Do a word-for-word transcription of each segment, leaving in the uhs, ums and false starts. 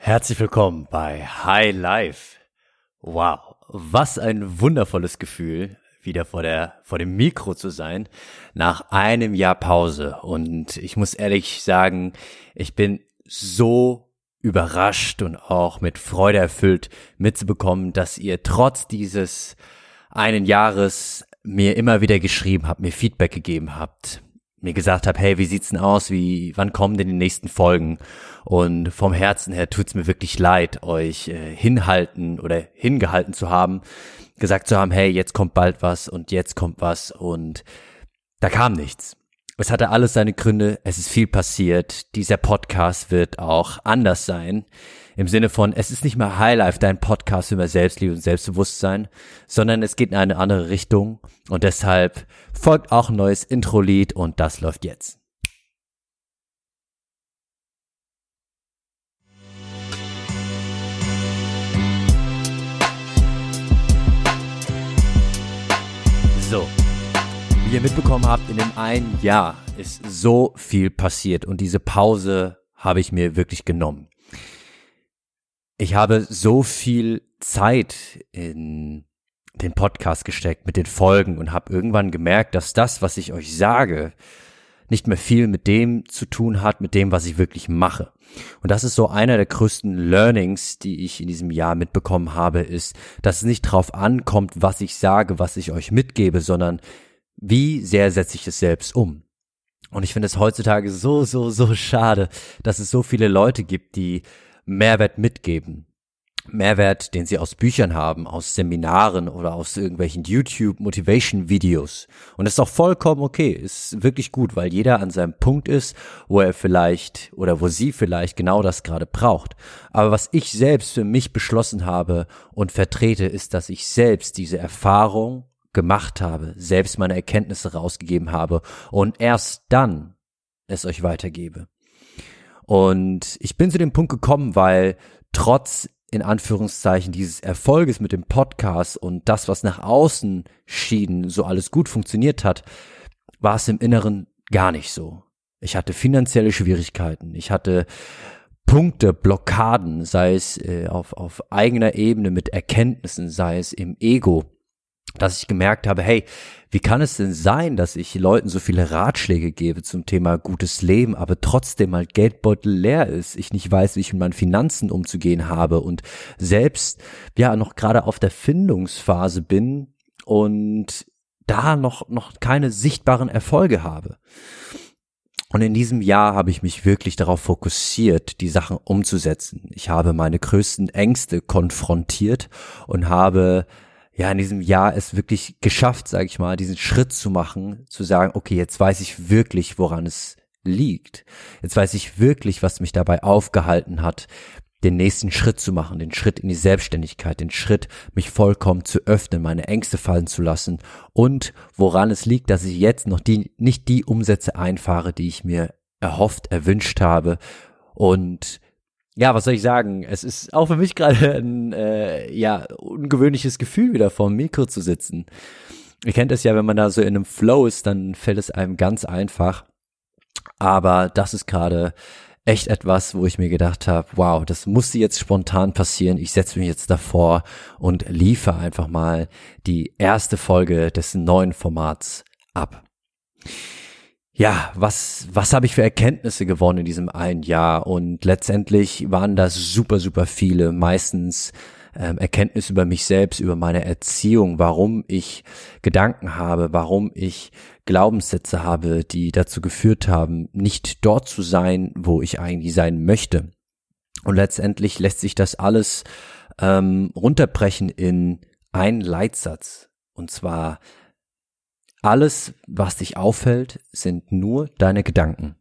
Herzlich willkommen bei High Life. Wow, was ein wundervolles Gefühl, wieder vor der vor dem Mikro zu sein, nach einem Jahr Pause. Und ich muss ehrlich sagen, ich bin so überrascht und auch mit Freude erfüllt mitzubekommen, dass ihr trotz dieses einen Jahres mir immer wieder geschrieben habt, mir Feedback gegeben habt, mir gesagt habt, hey, wie sieht's denn aus, wie, wann kommen denn die nächsten Folgen? Und vom Herzen her tut's mir wirklich leid, euch äh, hinhalten oder hingehalten zu haben, gesagt zu haben, hey, jetzt kommt bald was und jetzt kommt was und da kam nichts. Es hatte alles seine Gründe, es ist viel passiert, dieser Podcast wird auch anders sein, im Sinne von, es ist nicht mehr Highlife, dein Podcast über Selbstliebe und Selbstbewusstsein, sondern es geht in eine andere Richtung und deshalb folgt auch ein neues Intro-Lied und das läuft jetzt. So, wie ihr mitbekommen habt, in dem einen Jahr ist so viel passiert und diese Pause habe ich mir wirklich genommen. Ich habe so viel Zeit in den Podcast gesteckt mit den Folgen und habe irgendwann gemerkt, dass das, was ich euch sage, nicht mehr viel mit dem zu tun hat, mit dem, was ich wirklich mache. Und das ist so einer der größten Learnings, die ich in diesem Jahr mitbekommen habe, ist, dass es nicht drauf ankommt, was ich sage, was ich euch mitgebe, sondern wie sehr setze ich es selbst um. Und ich finde es heutzutage so, so, so schade, dass es so viele Leute gibt, die Mehrwert mitgeben. Mehrwert, den sie aus Büchern haben, aus Seminaren oder aus irgendwelchen YouTube-Motivation-Videos. Und das ist auch vollkommen okay, ist wirklich gut, weil jeder an seinem Punkt ist, wo er vielleicht oder wo sie vielleicht genau das gerade braucht. Aber was ich selbst für mich beschlossen habe und vertrete, ist, dass ich selbst diese Erfahrung gemacht habe, selbst meine Erkenntnisse rausgegeben habe und erst dann es euch weitergebe. Und ich bin zu dem Punkt gekommen, weil trotz in Anführungszeichen dieses Erfolges mit dem Podcast und das, was nach außen schien, so alles gut funktioniert hat, war es im Inneren gar nicht so. Ich hatte finanzielle Schwierigkeiten, ich hatte Punkte, Blockaden, sei es äh, auf, auf eigener Ebene mit Erkenntnissen, sei es im Ego, dass ich gemerkt habe, hey, wie kann es denn sein, dass ich Leuten so viele Ratschläge gebe zum Thema gutes Leben, aber trotzdem mein Geldbeutel leer ist, ich nicht weiß, wie ich mit meinen Finanzen umzugehen habe und selbst ja noch gerade auf der Findungsphase bin und da noch noch keine sichtbaren Erfolge habe. Und in diesem Jahr habe ich mich wirklich darauf fokussiert, die Sachen umzusetzen. Ich habe meine größten Ängste konfrontiert und habe ja in diesem Jahr es wirklich geschafft, sage ich mal, diesen Schritt zu machen, zu sagen, okay, jetzt weiß ich wirklich, woran es liegt. Jetzt weiß ich wirklich, was mich dabei aufgehalten hat, den nächsten Schritt zu machen, den Schritt in die Selbstständigkeit, den Schritt, mich vollkommen zu öffnen, meine Ängste fallen zu lassen und woran es liegt, dass ich jetzt noch die nicht die Umsätze einfahre, die ich mir erhofft, erwünscht habe. Und ja, was soll ich sagen? Es ist auch für mich gerade ein äh, ja ungewöhnliches Gefühl, wieder vor dem Mikro zu sitzen. Ihr kennt es ja, wenn man da so in einem Flow ist, dann fällt es einem ganz einfach. Aber das ist gerade echt etwas, wo ich mir gedacht habe, wow, das musste jetzt spontan passieren. Ich setze mich jetzt davor und liefere einfach mal die erste Folge des neuen Formats ab. Ja, was was habe ich für Erkenntnisse gewonnen in diesem einen Jahr? Und letztendlich waren das super, super viele, meistens ähm, Erkenntnisse über mich selbst, über meine Erziehung, warum ich Gedanken habe, warum ich Glaubenssätze habe, die dazu geführt haben, nicht dort zu sein, wo ich eigentlich sein möchte. Und letztendlich lässt sich das alles ähm, runterbrechen in einen Leitsatz. Und zwar: Alles, was dich auffällt, sind nur deine Gedanken.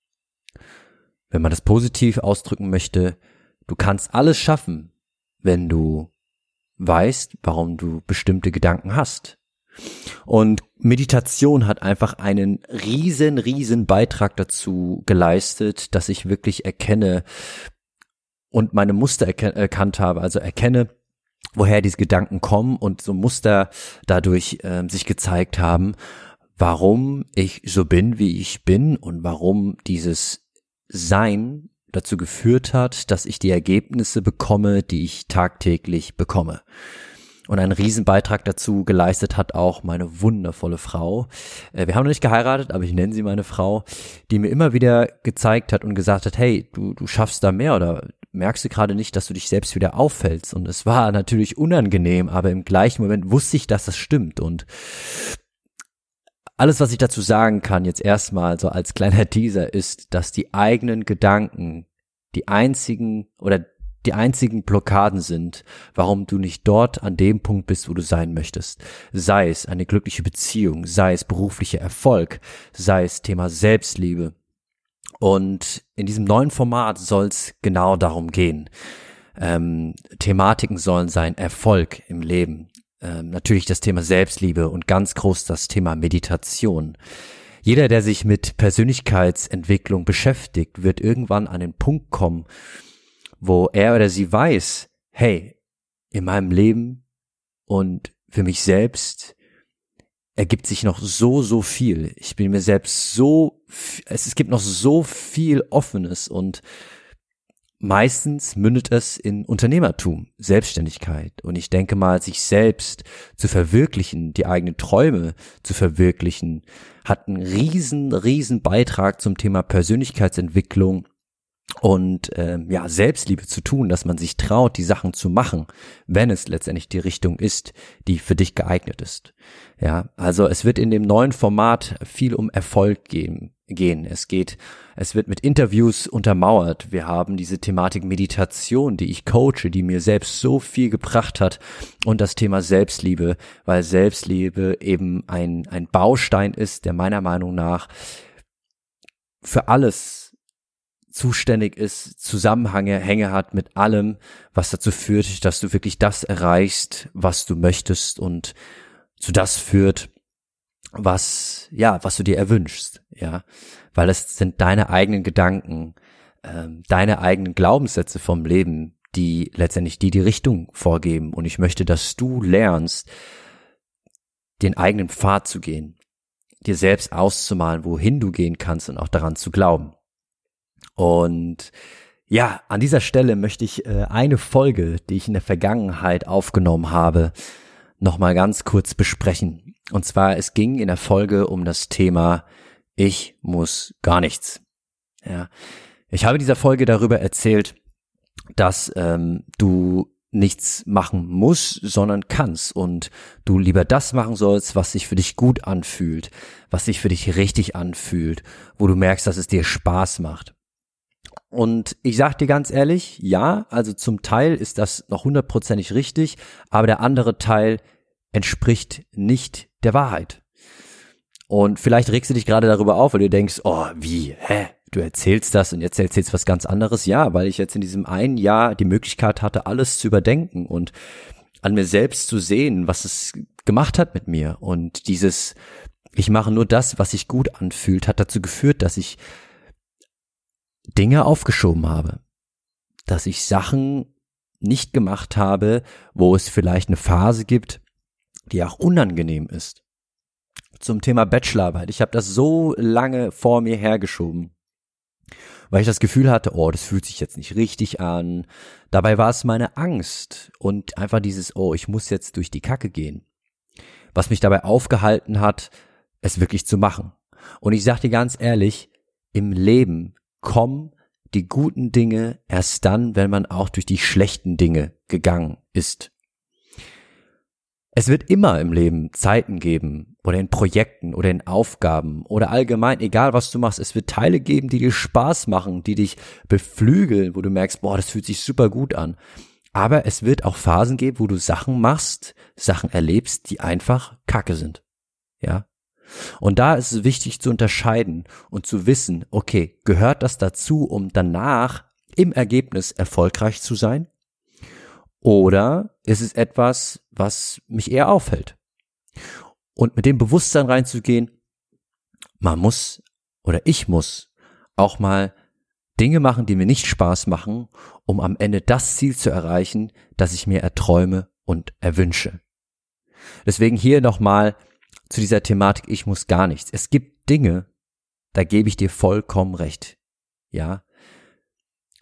Wenn man das positiv ausdrücken möchte, du kannst alles schaffen, wenn du weißt, warum du bestimmte Gedanken hast. Und Meditation hat einfach einen riesen, riesen Beitrag dazu geleistet, dass ich wirklich erkenne und meine Muster erken- erkannt habe, also erkenne, woher diese Gedanken kommen und so Muster dadurch äh, sich gezeigt haben, warum ich so bin, wie ich bin und warum dieses Sein dazu geführt hat, dass ich die Ergebnisse bekomme, die ich tagtäglich bekomme. Und einen Riesenbeitrag dazu geleistet hat auch meine wundervolle Frau. Wir haben noch nicht geheiratet, aber ich nenne sie meine Frau, die mir immer wieder gezeigt hat und gesagt hat, hey, du, du schaffst da mehr oder merkst du gerade nicht, dass du dich selbst wieder auffällst? Und es war natürlich unangenehm, aber im gleichen Moment wusste ich, dass das stimmt. Und alles, was ich dazu sagen kann, jetzt erstmal so als kleiner Teaser, ist, dass die eigenen Gedanken die einzigen oder die einzigen Blockaden sind, warum du nicht dort an dem Punkt bist, wo du sein möchtest. Sei es eine glückliche Beziehung, sei es beruflicher Erfolg, sei es Thema Selbstliebe. Und in diesem neuen Format soll es genau darum gehen. Ähm, Thematiken sollen sein Erfolg im Leben. Ähm, natürlich das Thema Selbstliebe und ganz groß das Thema Meditation. Jeder, der sich mit Persönlichkeitsentwicklung beschäftigt, wird irgendwann an den Punkt kommen, wo er oder sie weiß, hey, in meinem Leben und für mich selbst ergibt sich noch so, so viel. Ich bin mir selbst so, es, es gibt noch so viel Offenes und meistens mündet es in Unternehmertum, Selbstständigkeit. Und ich denke mal, sich selbst zu verwirklichen, die eigenen Träume zu verwirklichen, hat einen riesen, riesen Beitrag zum Thema Persönlichkeitsentwicklung und ähm, ja, Selbstliebe zu tun, dass man sich traut, die Sachen zu machen, wenn es letztendlich die Richtung ist, die für dich geeignet ist. Ja, also es wird in dem neuen Format viel um Erfolg gehen. gehen. Es geht, es wird mit Interviews untermauert. Wir haben diese Thematik Meditation, die ich coache, die mir selbst so viel gebracht hat, und das Thema Selbstliebe, weil Selbstliebe eben ein ein Baustein ist, der meiner Meinung nach für alles zuständig ist, Zusammenhänge Hänge hat mit allem, was dazu führt, dass du wirklich das erreichst, was du möchtest, und zu das führt, was, ja, was du dir erwünschst, ja, weil es sind deine eigenen Gedanken, ähm, deine eigenen Glaubenssätze vom Leben, die letztendlich die die Richtung vorgeben, und ich möchte, dass du lernst, den eigenen Pfad zu gehen, dir selbst auszumalen, wohin du gehen kannst und auch daran zu glauben. Und ja, an dieser Stelle möchte ich äh, eine Folge, die ich in der Vergangenheit aufgenommen habe, nochmal ganz kurz besprechen. Und zwar, es ging in der Folge um das Thema Ich muss gar nichts. Ja, ich habe in dieser Folge darüber erzählt, dass ähm, du nichts machen musst, sondern kannst, und du lieber das machen sollst, was sich für dich gut anfühlt, was sich für dich richtig anfühlt, wo du merkst, dass es dir Spaß macht. Und ich sag dir ganz ehrlich, ja, also zum Teil ist das noch hundertprozentig richtig, aber der andere Teil entspricht nicht der Wahrheit. Und vielleicht regst du dich gerade darüber auf, weil du denkst, oh, wie, hä, du erzählst das und jetzt erzählst du was ganz anderes. Ja, weil ich jetzt in diesem einen Jahr die Möglichkeit hatte, alles zu überdenken und an mir selbst zu sehen, was es gemacht hat mit mir. Und dieses, ich mache nur das, was sich gut anfühlt, hat dazu geführt, dass ich Dinge aufgeschoben habe, dass ich Sachen nicht gemacht habe, wo es vielleicht eine Phase gibt, die auch unangenehm ist. Zum Thema Bachelorarbeit. Ich habe das so lange vor mir hergeschoben, weil ich das Gefühl hatte, oh, das fühlt sich jetzt nicht richtig an. Dabei war es meine Angst und einfach dieses, oh, ich muss jetzt durch die Kacke gehen, was mich dabei aufgehalten hat, es wirklich zu machen. Und ich sag dir ganz ehrlich, im Leben kommen die guten Dinge erst dann, wenn man auch durch die schlechten Dinge gegangen ist. Es wird immer im Leben Zeiten geben oder in Projekten oder in Aufgaben oder allgemein, egal was du machst, es wird Teile geben, die dir Spaß machen, die dich beflügeln, wo du merkst, boah, das fühlt sich super gut an. Aber es wird auch Phasen geben, wo du Sachen machst, Sachen erlebst, die einfach Kacke sind. Ja. Und da ist es wichtig zu unterscheiden und zu wissen, okay, gehört das dazu, um danach im Ergebnis erfolgreich zu sein? Oder ist es etwas, was mich eher aufhält? Und mit dem Bewusstsein reinzugehen, man muss oder ich muss auch mal Dinge machen, die mir nicht Spaß machen, um am Ende das Ziel zu erreichen, das ich mir erträume und erwünsche. Deswegen hier nochmal zu dieser Thematik, ich muss gar nichts. Es gibt Dinge, da gebe ich dir vollkommen recht. Ja,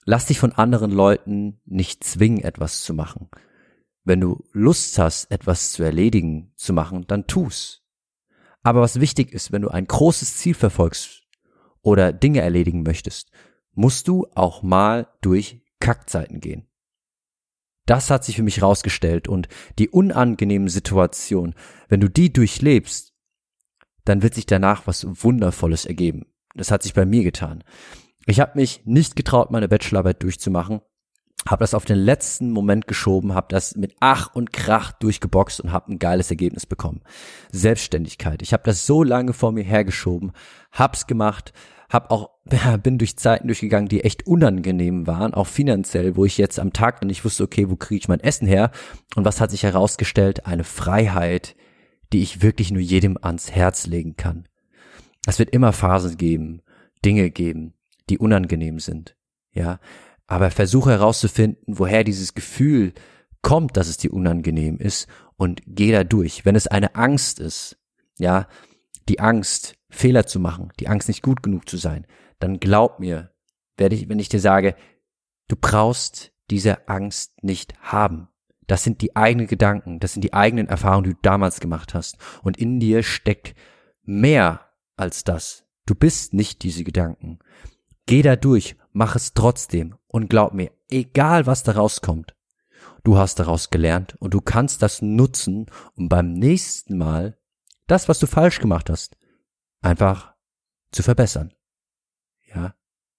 lass dich von anderen Leuten nicht zwingen, etwas zu machen. Wenn du Lust hast, etwas zu erledigen, zu machen, dann tu's. Aber was wichtig ist, wenn du ein großes Ziel verfolgst oder Dinge erledigen möchtest, musst du auch mal durch Kackzeiten gehen. Das hat sich für mich rausgestellt und die unangenehmen Situationen, wenn du die durchlebst, dann wird sich danach was Wundervolles ergeben. Das hat sich bei mir getan. Ich habe mich nicht getraut, meine Bachelorarbeit durchzumachen, habe das auf den letzten Moment geschoben, habe das mit Ach und Krach durchgeboxt und habe ein geiles Ergebnis bekommen. Selbstständigkeit. Ich habe das so lange vor mir hergeschoben, hab's gemacht, hab auch bin durch Zeiten durchgegangen, die echt unangenehm waren, auch finanziell, wo ich jetzt am Tag nicht wusste, okay, wo kriege ich mein Essen her? Und was hat sich herausgestellt? Eine Freiheit, die ich wirklich nur jedem ans Herz legen kann. Es wird immer Phasen geben, Dinge geben, die unangenehm sind, ja. Aber versuche herauszufinden, woher dieses Gefühl kommt, dass es dir unangenehm ist und geh da durch. Wenn es eine Angst ist, ja, die Angst, Fehler zu machen, die Angst, nicht gut genug zu sein, dann glaub mir, werde ich, wenn ich dir sage, du brauchst diese Angst nicht haben. Das sind die eigenen Gedanken, das sind die eigenen Erfahrungen, die du damals gemacht hast. Und in dir steckt mehr als das. Du bist nicht diese Gedanken. Geh da durch, mach es trotzdem und glaub mir, egal was daraus kommt, du hast daraus gelernt und du kannst das nutzen, um beim nächsten Mal das, was du falsch gemacht hast, einfach zu verbessern. Ja.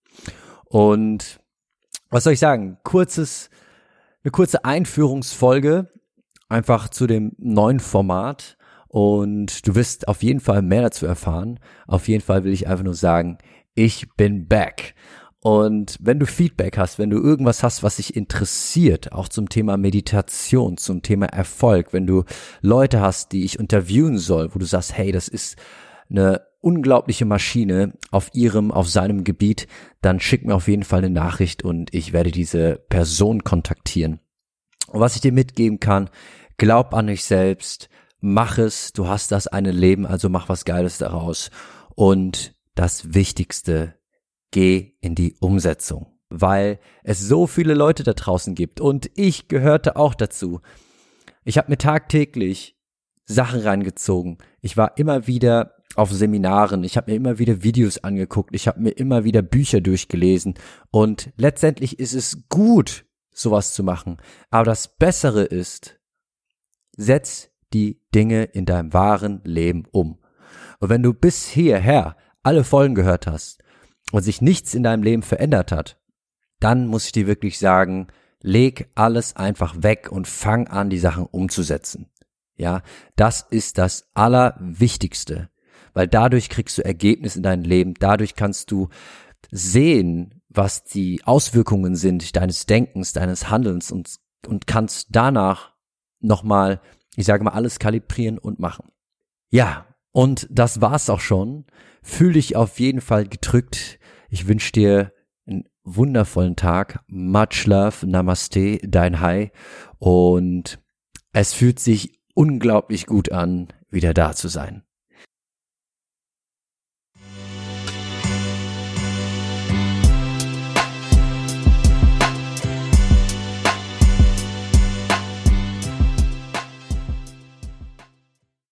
Und was soll ich sagen? Kurzes, eine kurze Einführungsfolge einfach zu dem neuen Format und du wirst auf jeden Fall mehr dazu erfahren. Auf jeden Fall will ich einfach nur sagen, ich bin back. Und wenn du Feedback hast, wenn du irgendwas hast, was dich interessiert, auch zum Thema Meditation, zum Thema Erfolg, wenn du Leute hast, die ich interviewen soll, wo du sagst, hey, das ist eine unglaubliche Maschine auf ihrem, auf seinem Gebiet, dann schick mir auf jeden Fall eine Nachricht und ich werde diese Person kontaktieren. Und was ich dir mitgeben kann, glaub an dich selbst, mach es, du hast das eine Leben, also mach was Geiles daraus. Und das Wichtigste, geh in die Umsetzung, weil es so viele Leute da draußen gibt und ich gehörte auch dazu. Ich habe mir tagtäglich Sachen reingezogen. Ich war immer wieder auf Seminaren, ich habe mir immer wieder Videos angeguckt, ich habe mir immer wieder Bücher durchgelesen und letztendlich ist es gut, sowas zu machen. Aber das Bessere ist, setz die Dinge in deinem wahren Leben um. Und wenn du bis hierher alle Folgen gehört hast und sich nichts in deinem Leben verändert hat, dann muss ich dir wirklich sagen, leg alles einfach weg und fang an, die Sachen umzusetzen. Ja, das ist das Allerwichtigste, weil dadurch kriegst du Ergebnis in deinem Leben, dadurch kannst du sehen, was die Auswirkungen sind deines Denkens, deines Handelns und, und kannst danach nochmal, ich sage mal, alles kalibrieren und machen. Ja, und das war's auch schon. Fühl dich auf jeden Fall gedrückt. Ich wünsche dir einen wundervollen Tag. Much love, Namaste, dein Hai. Und es fühlt sich unglaublich gut an, wieder da zu sein.